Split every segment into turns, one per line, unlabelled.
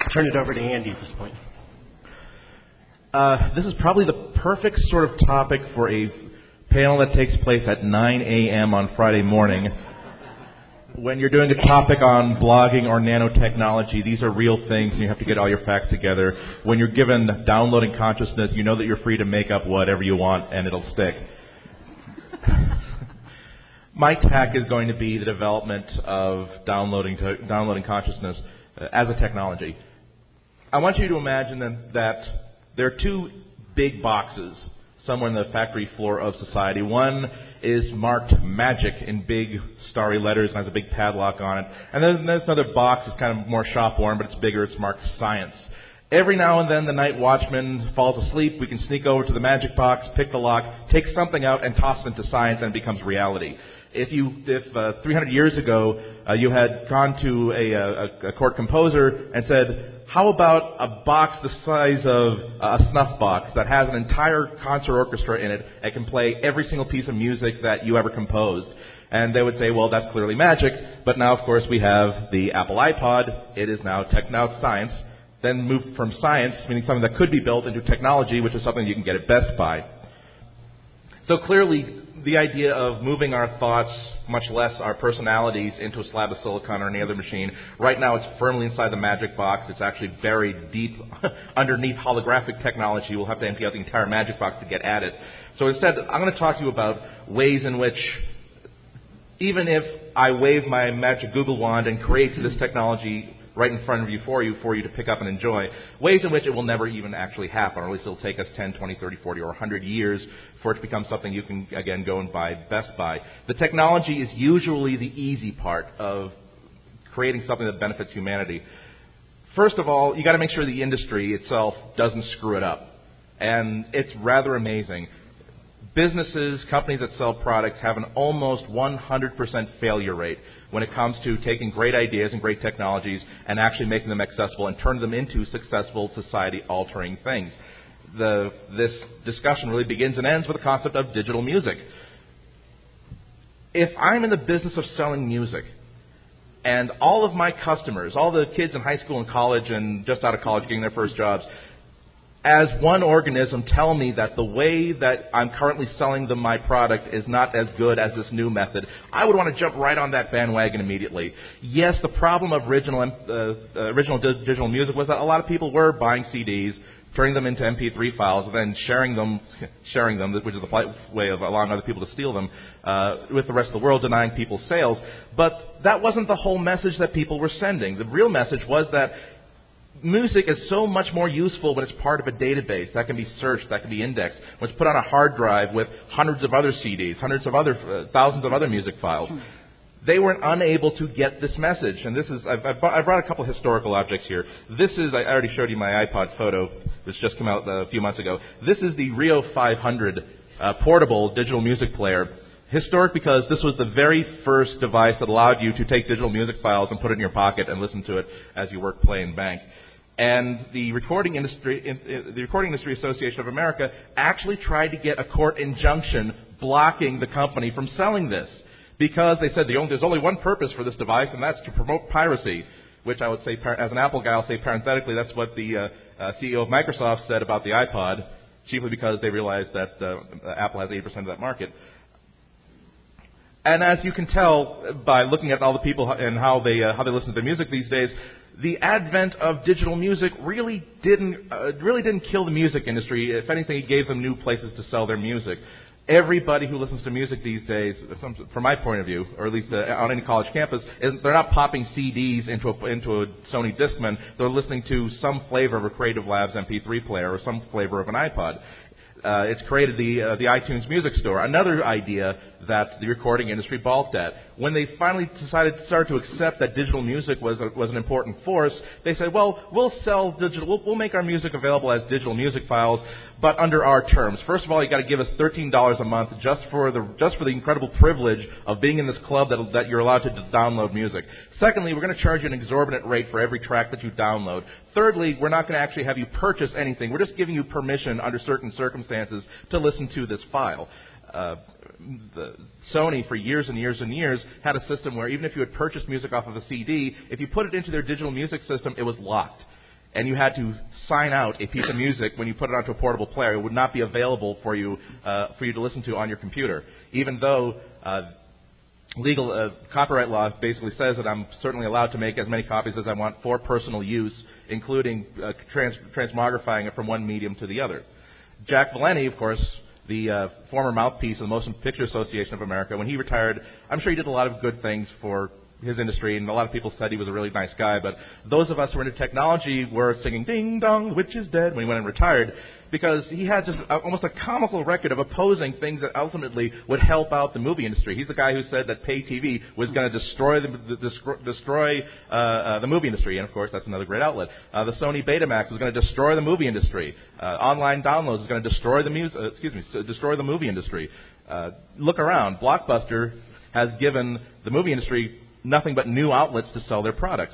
turn it over to Andy at this point.
This is probably the perfect sort of topic for a panel that takes place at 9 a.m. on Friday morning. When you're doing a topic on blogging or nanotechnology, these are real things and you have to get all your facts together. When you're given downloading consciousness, you know that you're free to make up whatever you want and it'll stick. My tack is going to be the development of downloading consciousness as a technology. I want you to imagine that there are two big boxes somewhere on the factory floor of society. One is marked magic in big starry letters and has a big padlock on it. And then there's another box that's kind of more shop-worn, but it's bigger. It's marked science. Every now and then the night watchman falls asleep. We can sneak over to the magic box, pick the lock, take something out, and toss it into science, and it becomes reality. If 300 years ago you had gone to a court composer and said, how about a box the size of a snuff box that has an entire concert orchestra in it and can play every single piece of music that you ever composed? And they would say, well, that's clearly magic. But now, of course, we have the Apple iPod. It is now science. Then moved from science, meaning something that could be built, into technology, which is something you can get at Best Buy. So clearly, the idea of moving our thoughts, much less our personalities, into a slab of silicon or any other machine, right now it's firmly inside the magic box. It's actually buried deep underneath holographic technology. We'll have to empty out the entire magic box to get at it. So instead, I'm going to talk to you about ways in which, even if I wave my magic Google wand and create this technology right in front of you for you to pick up and enjoy, ways in which it will never even actually happen, or at least it'll take us 10, 20, 30, 40, or 100 years for it to become something you can, again, go and buy at Best Buy. The technology is usually the easy part of creating something that benefits humanity. First of all, you got to make sure the industry itself doesn't screw it up. And it's rather amazing. Businesses, companies that sell products have an almost 100% failure rate when it comes to taking great ideas and great technologies and actually making them accessible and turning them into successful society-altering things. This discussion really begins and ends with the concept of digital music. If I'm in the business of selling music, and all of my customers, all the kids in high school and college and just out of college getting their first jobs, as one organism tell me that the way that I'm currently selling them my product is not as good as this new method, I would want to jump right on that bandwagon immediately. Yes, the problem of original digital music was that a lot of people were buying CDs, turning them into MP3 files, and then sharing them, which is the polite way of allowing other people to steal them, with the rest of the world, denying people sales. But that wasn't the whole message that people were sending. The real message was that music is so much more useful when it's part of a database that can be searched, that can be indexed, when it's put on a hard drive with hundreds of other CDs, thousands of other music files. They were unable to get this message. And this is, I've brought a couple historical objects here. This is, I already showed you my iPod photo, which just came out a few months ago. This is the Rio 500 portable digital music player. Historic because this was the very first device that allowed you to take digital music files and put it in your pocket and listen to it as you work, play, and bank. And the Recording Industry Association of America actually tried to get a court injunction blocking the company from selling this, because they said there's only one purpose for this device, and that's to promote piracy, which I would say, as an Apple guy, I'll say parenthetically, that's what the CEO of Microsoft said about the iPod, chiefly because they realized that Apple has 80% of that market. And as you can tell by looking at all the people and how they listen to their music these days, the advent of digital music really didn't kill the music industry. If anything, it gave them new places to sell their music. Everybody who listens to music these days, from my point of view, or at least on any college campus, they're not popping CDs into a Sony Discman. They're listening to some flavor of a Creative Labs MP3 player or some flavor of an iPod. It's created the iTunes Music Store, another idea that the recording industry balked at. When they finally decided to start to accept that digital music was an important force, they said, well, we'll make our music available as digital music files, but under our terms. First of all, you got to give us $13 a month just for the incredible privilege of being in this club that you're allowed to download music. Secondly, we're going to charge you an exorbitant rate for every track that you download. Thirdly, we're not going to actually have you purchase anything. We're just giving you permission under certain circumstances to listen to this file. Sony, for years and years and years, had a system where even if you had purchased music off of a CD, if you put it into their digital music system, it was locked. and you had to sign out a piece of music when you put it onto a portable player, it would not be available for you to listen to on your computer, even though legal copyright law basically says that I'm certainly allowed to make as many copies as I want for personal use, including transmogrifying it from one medium to the other. Jack Valenti, of course, the former mouthpiece of the Motion Picture Association of America, when he retired, I'm sure he did a lot of good things for his industry, and a lot of people said he was a really nice guy, but those of us who were into technology were singing "Ding Dong, the Witch is Dead" when he went and retired, because he had just almost a comical record of opposing things that ultimately would help out the movie industry. He's the guy who said that pay TV was going to destroy the movie industry, and of course that's another great outlet. The Sony Betamax was going to destroy the movie industry. Online downloads was going to destroy the movie industry. Look around. Blockbuster has given the movie industry nothing but new outlets to sell their products.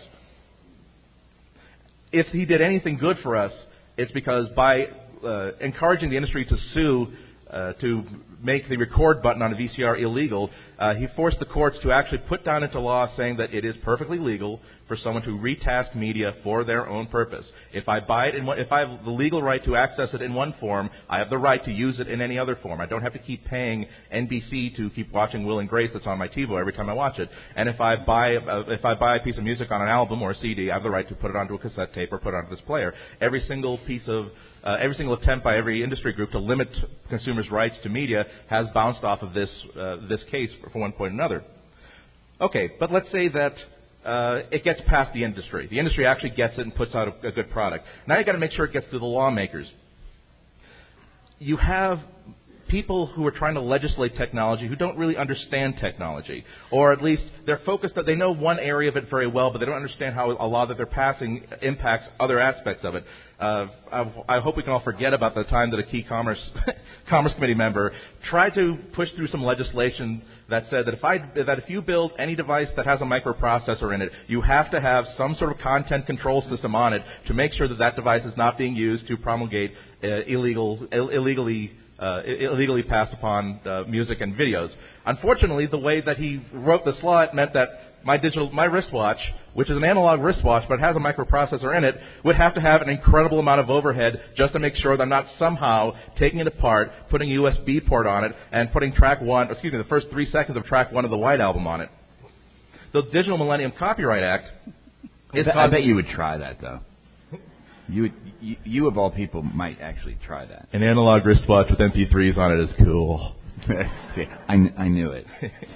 If he did anything good for us, it's because by encouraging the industry to sue to make the record button on a VCR illegal, he forced the courts to actually put down into law saying that it is perfectly legal for someone to retask media for their own purpose. If I buy it if I have the legal right to access it in one form, I have the right to use it in any other form. I don't have to keep paying NBC to keep watching Will and Grace that's on my TiVo every time I watch it. And if I buy a piece of music on an album or a CD, I have the right to put it onto a cassette tape or put it onto this player. Every single attempt by every industry group to limit consumers' rights to media has bounced off of this case from one point or another. Okay, but let's say that it gets past the industry. The industry actually gets it and puts out a good product. Now you've got to make sure it gets to the lawmakers. You have people who are trying to legislate technology who don't really understand technology, or at least they're focused that they know one area of it very well, but they don't understand how a law that they're passing impacts other aspects of it. I hope we can all forget about the time that a key Commerce Committee member tried to push through some legislation that said that if you build any device that has a microprocessor in it, you have to have some sort of content control system on it to make sure that device is not being used to promulgate illegally passed upon music and videos. Unfortunately, the way that he wrote this law, it meant that my wristwatch, which is an analog wristwatch but has a microprocessor in it, would have to have an incredible amount of overhead just to make sure that I'm not somehow taking it apart, putting a USB port on it, and putting the first 3 seconds of track 1 of the White Album on it. The Digital Millennium Copyright Act
I bet you would try that, though. You of all people might actually try that.
An analog wristwatch with MP3s on it is cool.
I knew it.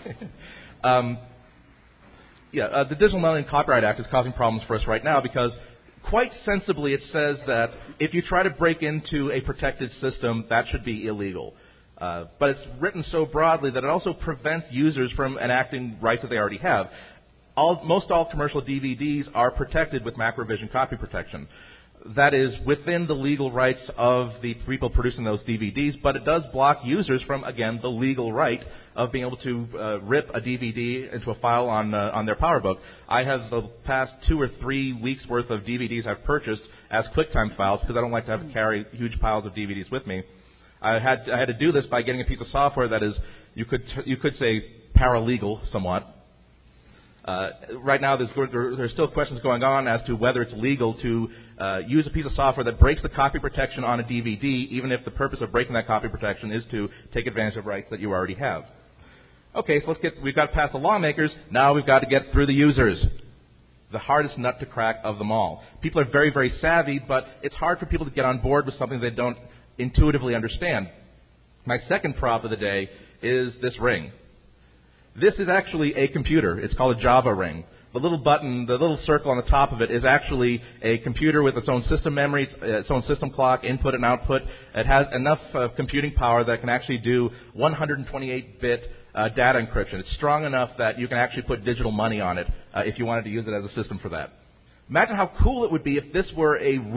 The Digital Millennium Copyright Act is causing problems for us right now because quite sensibly it says that if you try to break into a protected system, that should be illegal. But it's written so broadly that it also prevents users from enacting rights that they already have. Most all commercial DVDs are protected with Macrovision copy protection. That is within the legal rights of the people producing those DVDs, but it does block users from, again, the legal right of being able to rip a DVD into a file on their PowerBook. I have the past 2 or 3 weeks' worth of DVDs I've purchased as QuickTime files because I don't like to have to carry huge piles of DVDs with me. I had to do this by getting a piece of software that is, you could say, paralegal somewhat. Right now, there's still questions going on as to whether it's legal to use a piece of software that breaks the copy protection on a DVD, even if the purpose of breaking that copy protection is to take advantage of rights that you already have. Okay, so we've got past the lawmakers. Now we've got to get through the users. The hardest nut to crack of them all. People are very, very savvy, but it's hard for people to get on board with something they don't intuitively understand. My second prop of the day is this ring. This is actually a computer. It's called a Java ring. The little button, the little circle on the top of it is actually a computer with its own system memory, its own system clock, input and output. It has enough computing power that it can actually do 128-bit data encryption. It's strong enough that you can actually put digital money on it if you wanted to use it as a system for that. Imagine how cool it would be if this were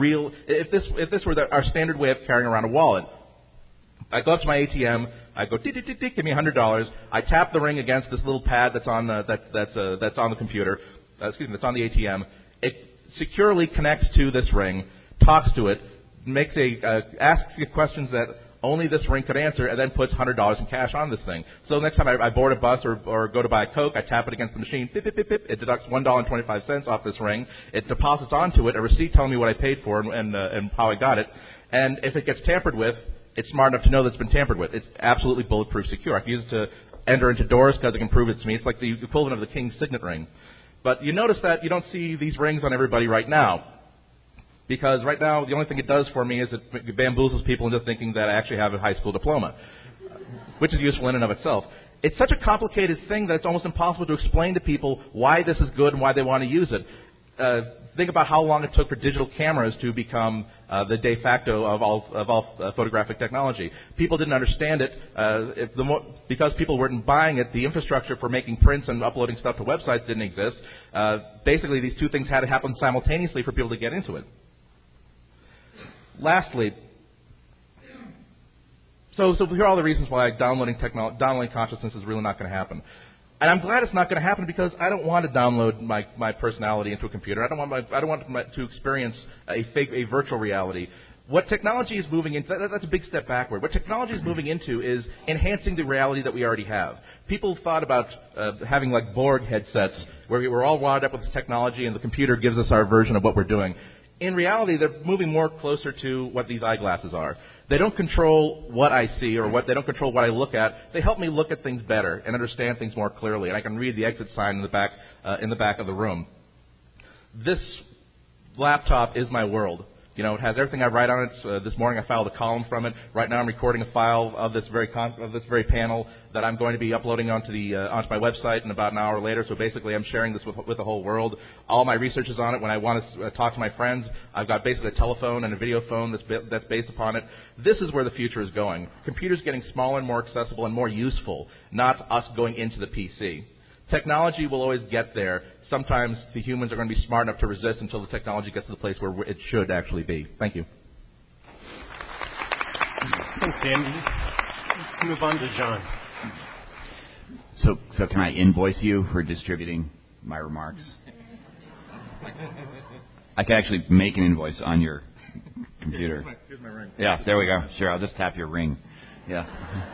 our standard way of carrying around a wallet. I go up to my ATM. I go, give me $100. I tap the ring against this little pad that's on the computer. That's on the ATM. It securely connects to this ring, talks to it, asks you questions that only this ring could answer, and then puts $100 in cash on this thing. So next time I board a bus or go to buy a Coke, I tap it against the machine, pip, pip, pip, pip, it deducts $1.25 off this ring. It deposits onto it a receipt telling me what I paid for and how I got it. And if it gets tampered with, it's smart enough to know that it's been tampered with. It's absolutely bulletproof secure. I can use it to enter into doors because it can prove it to me. It's like the equivalent of the king's signet ring. But you notice that you don't see these rings on everybody right now. Because right now, the only thing it does for me is it bamboozles people into thinking that I actually have a high school diploma, which is useful in and of itself. It's such a complicated thing that it's almost impossible to explain to people why this is good and why they want to use it. Think about how long it took for digital cameras to become the de facto of all photographic technology. People didn't understand it. Because people weren't buying it, the infrastructure for making prints and uploading stuff to websites didn't exist. Basically, these two things had to happen simultaneously for people to get into it. Lastly, so here are all the reasons why downloading consciousness is really not going to happen. And I'm glad it's not going to happen because I don't want to download my personality into a computer. I don't want to experience a virtual reality. What technology is moving into, that's a big step backward. What technology is moving into is enhancing the reality that we already have. People thought about having like Borg headsets where we were all wired up with this technology and the computer gives us our version of what we're doing. In reality, they're moving more closer to what these eyeglasses are. They don't control what I see or they don't control what I look at. They help me look at things better and understand things more clearly. And I can read the exit sign in the back of the room. This laptop is my world. You know, it has everything I write on it. This morning I filed a column from it. Right now I'm recording a file of this very panel that I'm going to be uploading onto my website in about an hour later. So basically I'm sharing this with the whole world. All my research is on it. When I want to talk to my friends, I've got basically a telephone and a video phone that's based upon it. This is where the future is going. Computers getting smaller and more accessible and more useful, not us going into the PC. Technology will always get there. Sometimes the humans are going to be smart enough to resist until the technology gets to the place where it should actually be. Thank you.
Thanks, Dan. Let's move on to John.
So can I invoice you for distributing my remarks? I can actually make an invoice on your computer.
Here's my ring.
Yeah, there we go. Sure, I'll just tap your ring. Yeah.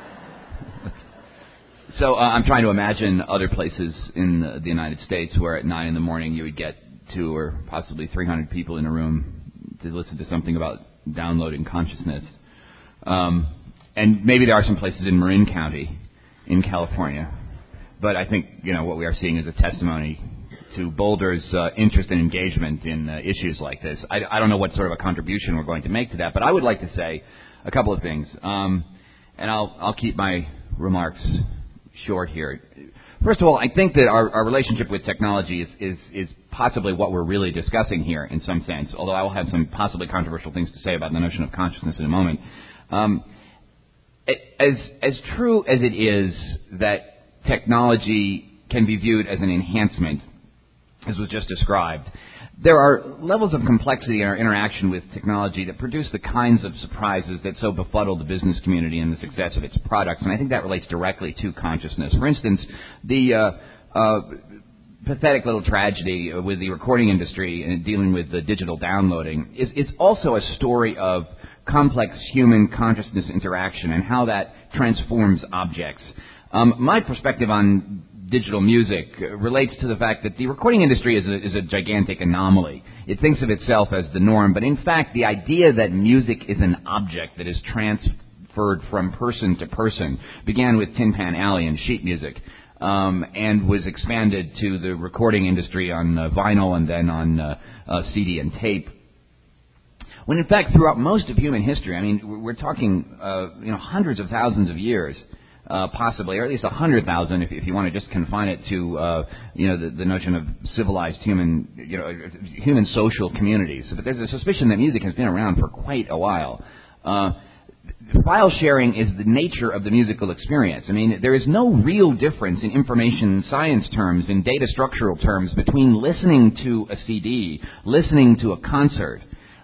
So I'm trying to imagine other places in the United States where at 9 in the morning you would get 200 or possibly 300 people in a room to listen to something about downloading consciousness. And maybe there are some places in Marin County in California. But I think, what we are seeing is a testimony to Boulder's interest and engagement in issues like this. I don't know what sort of a contribution we're going to make to that, but I would like to say a couple of things. And I'll keep my remarks short here. First of all, I think that our relationship with technology is possibly what we're really discussing here in some sense, although I will have some possibly controversial things to say about the notion of consciousness in a moment. As true as it is that technology can be viewed as an enhancement, as was just described, there are levels of complexity in our interaction with technology that produce the kinds of surprises that so befuddle the business community and the success of its products, and I think that relates directly to consciousness. For instance, the pathetic little tragedy with the recording industry and dealing with the digital downloading is also a story of complex human consciousness interaction and how that transforms objects. My perspective on digital music relates to the fact that the recording industry is a gigantic anomaly. It thinks of itself as the norm, but in fact the idea that music is an object that is transferred from person to person began with Tin Pan Alley and sheet music, and was expanded to the recording industry on vinyl and then on CD and tape. When in fact throughout most of human history, I mean, we're talking hundreds of thousands of years, possibly, or at least 100,000, if you want to just confine it to the notion of civilized human social communities. But there's a suspicion that music has been around for quite a while. File sharing is the nature of the musical experience. I mean, there is no real difference in information science terms, in data structural terms, between listening to a CD, listening to a concert,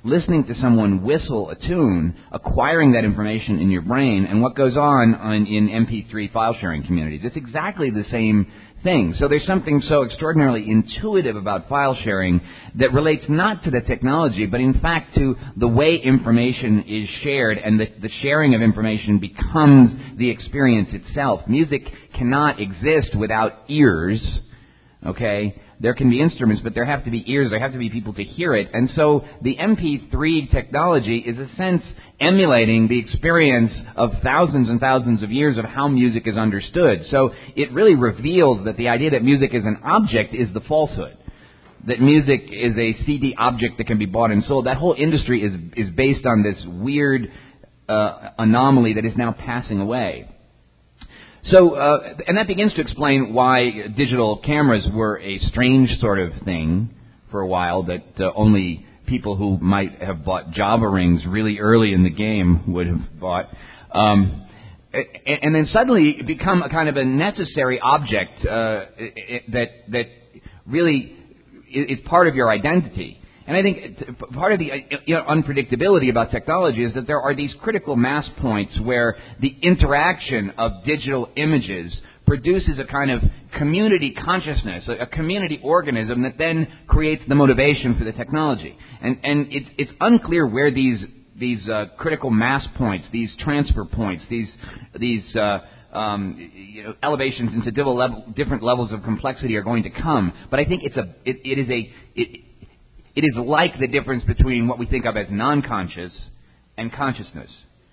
listening to someone whistle a tune, acquiring that information in your brain, and what goes on in MP3 file sharing communities. It's exactly the same thing. So there's something so extraordinarily intuitive about file sharing that relates not to the technology, but in fact to the way information is shared, and the sharing of information becomes the experience itself. Music cannot exist without ears, okay? There can be instruments, but there have to be ears, there have to be people to hear it. And so the MP3 technology is, in a sense, emulating the experience of thousands and thousands of years of how music is understood. So it really reveals that the idea that music is an object is the falsehood. That music is a CD object that can be bought and sold. That whole industry is based on this weird anomaly that is now passing away. So, and that begins to explain why digital cameras were a strange sort of thing for a while, that only people who might have bought Java rings really early in the game would have bought. And then suddenly become a kind of a necessary object that really is part of your identity. And I think part of the unpredictability about technology is that there are these critical mass points where the interaction of digital images produces a kind of community consciousness, a community organism that then creates the motivation for the technology. And it's unclear where these critical mass points, these transfer points, these elevations into different levels of complexity are going to come. But I think it is like the difference between what we think of as non-conscious and consciousness.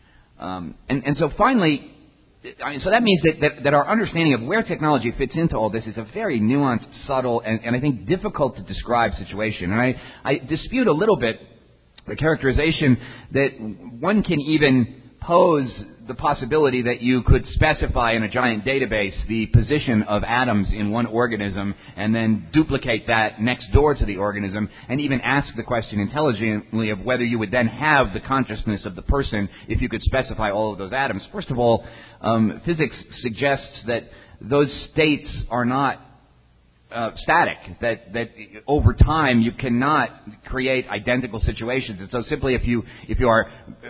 And so finally, so that means that our understanding of where technology fits into all this is a very nuanced, subtle, and I think difficult to describe situation. And I dispute a little bit the characterization that one can even pose the possibility that you could specify in a giant database the position of atoms in one organism and then duplicate that next door to the organism and even ask the question intelligently of whether you would then have the consciousness of the person if you could specify all of those atoms. First of all, physics suggests that those states are not static, that over time you cannot create identical situations. And so simply if you are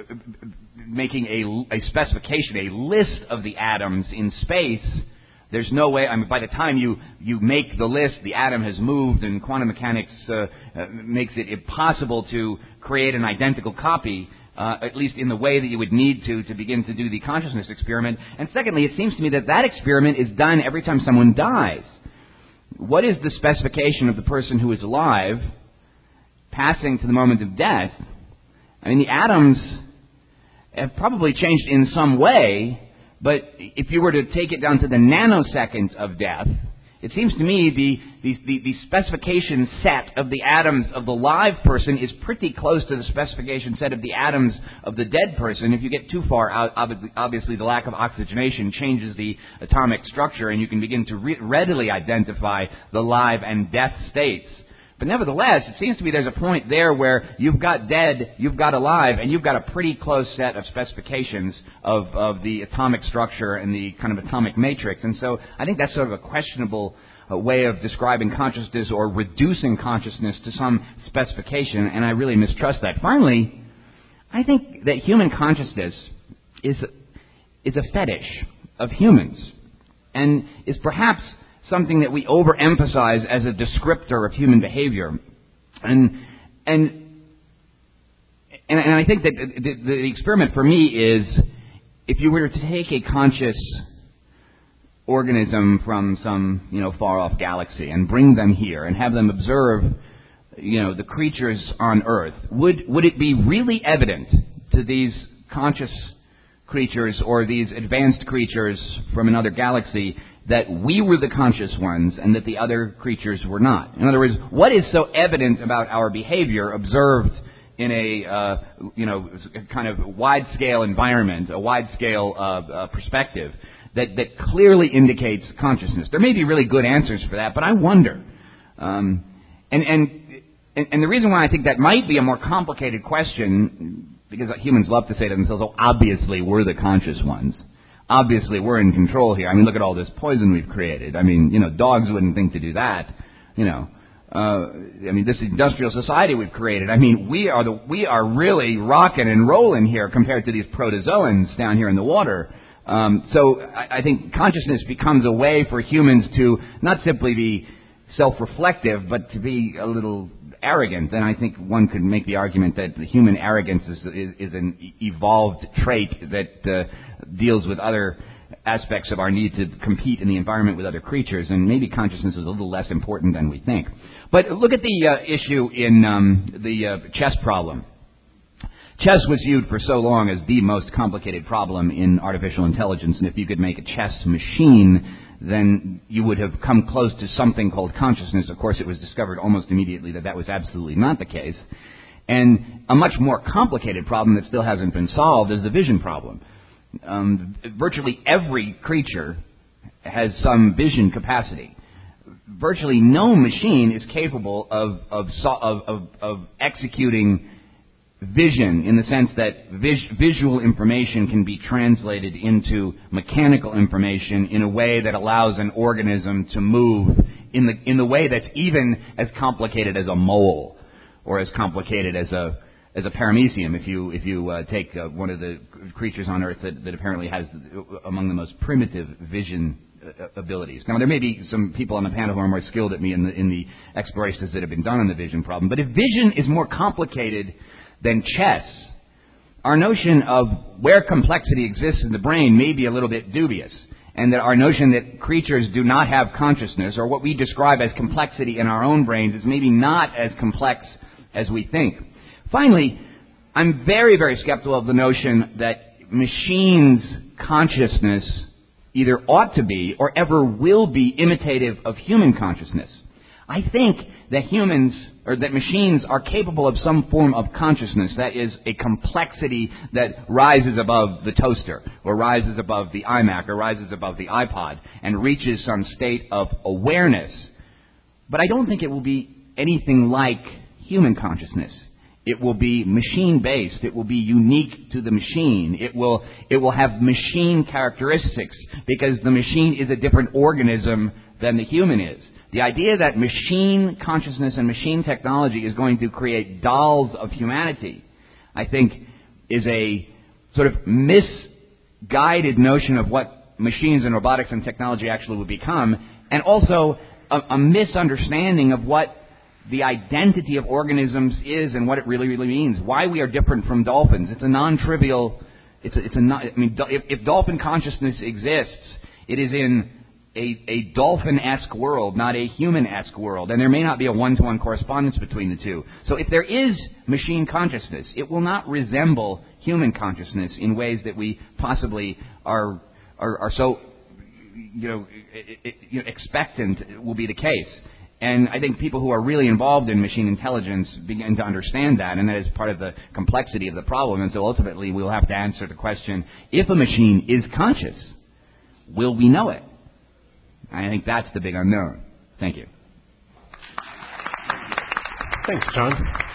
making a specification, a list of the atoms in space, there's no way, by the time you make the list, the atom has moved, and quantum mechanics makes it impossible to create an identical copy, at least in the way that you would need to begin to do the consciousness experiment. And secondly, it seems to me that experiment is done every time someone dies. What is the specification of the person who is alive passing to the moment of death? The atoms have probably changed in some way, but if you were to take it down to the nanosecond of death, it seems to me the specification set of the atoms of the live person is pretty close to the specification set of the atoms of the dead person. If you get too far out, obviously the lack of oxygenation changes the atomic structure, and you can begin to readily identify the live and death states. But nevertheless, it seems to me there's a point there where you've got dead, you've got alive, and you've got a pretty close set of specifications of the atomic structure and the kind of atomic matrix. And so I think that's sort of a questionable way of describing consciousness or reducing consciousness to some specification, and I really mistrust that. Finally, I think that human consciousness is a fetish of humans, and is perhaps something that we overemphasize as a descriptor of human behavior. And I think that the experiment for me is, if you were to take a conscious organism from some far-off galaxy and bring them here and have them observe the creatures on Earth, would it be really evident to these conscious creatures or these advanced creatures from another galaxy that we were the conscious ones and that the other creatures were not? In other words, what is so evident about our behavior observed in a kind of wide-scale environment, a wide-scale perspective, that clearly indicates consciousness? There may be really good answers for that, but I wonder. And the reason why I think that might be a more complicated question, because humans love to say to themselves, oh, obviously we're the conscious ones. Obviously we're in control here. Look at all this poison we've created. Dogs wouldn't think to do that. this industrial society we've created. We are really rocking and rolling here compared to these protozoans down here in the water. So I think consciousness becomes a way for humans to not simply be self-reflective, but to be a little arrogant. And I think one could make the argument that the human arrogance is an evolved trait that deals with other aspects of our need to compete in the environment with other creatures, and maybe consciousness is a little less important than we think. But look at the issue in the chess problem. Chess was viewed for so long as the most complicated problem in artificial intelligence, and if you could make a chess machine, then you would have come close to something called consciousness. Of course, it was discovered almost immediately that that was absolutely not the case. And a much more complicated problem that still hasn't been solved is the vision problem. Virtually every creature has some vision capacity. Virtually no machine is capable of executing vision in the sense that visual information can be translated into mechanical information in a way that allows an organism to move in the way that's even as complicated as a mole or as complicated as a paramecium. If you take one of the creatures on Earth that apparently has among the most primitive vision abilities. Now, there may be some people on the panel who are more skilled at me in the explorations that have been done on the vision problem, but if vision is more complicated than chess, our notion of where complexity exists in the brain may be a little bit dubious, and that our notion that creatures do not have consciousness, or what we describe as complexity in our own brains, is maybe not as complex as we think. Finally, I'm very, very skeptical of the notion that machines' consciousness either ought to be or ever will be imitative of human consciousness. I think that machines are capable of some form of consciousness, that is, a complexity that rises above the toaster, or rises above the iMac, or rises above the iPod, and reaches some state of awareness. But I don't think it will be anything like human consciousness. It will be machine-based. It will be unique to the machine. It will have machine characteristics because the machine is a different organism than the human is. The idea that machine consciousness and machine technology is going to create dolls of humanity, I think, is a sort of misguided notion of what machines and robotics and technology actually will become, and also a misunderstanding of what the identity of organisms is and what it really, really means. Why we are different from dolphins. It's a non-trivial. If dolphin consciousness exists, it is in a dolphin-esque world, not a human-esque world, and there may not be a one-to-one correspondence between the two. So if there is machine consciousness, it will not resemble human consciousness in ways that we possibly are so expectant will be the case. And I think people who are really involved in machine intelligence begin to understand that, and that is part of the complexity of the problem. And so ultimately we'll have to answer the question, if a machine is conscious, will we know it? I think that's the big unknown. Thank you.
Thanks, John.